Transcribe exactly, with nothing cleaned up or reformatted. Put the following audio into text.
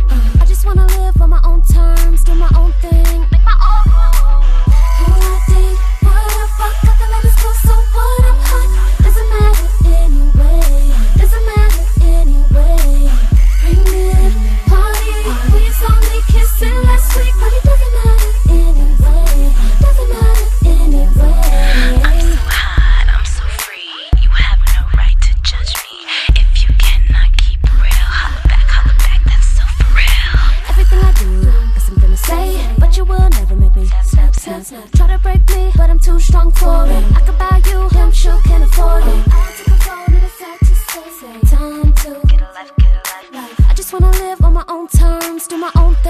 uh, I just wanna live on my own terms, do my own thing, make my own rules. Who I think, what I fuck, got the latest clothes, so what I'm hot. Doesn't matter anyway, doesn't matter anyway. Bring it, party, we was only kissing last week, but it doesn't matter anyway, doesn't matter anyway. I'm so hot, I'm so free, you have no right to judge me. If you cannot keep it real, holla back, holla back, that's so for real. Everything I do, got something to say, but you will never make me snap, snap, snap. Try to break me, but I'm too strong for it. I could buy you, damn sure can't afford it. I take control and it's sad to say, time to Get a life, get a life, life. I just wanna live on my own terms, do my own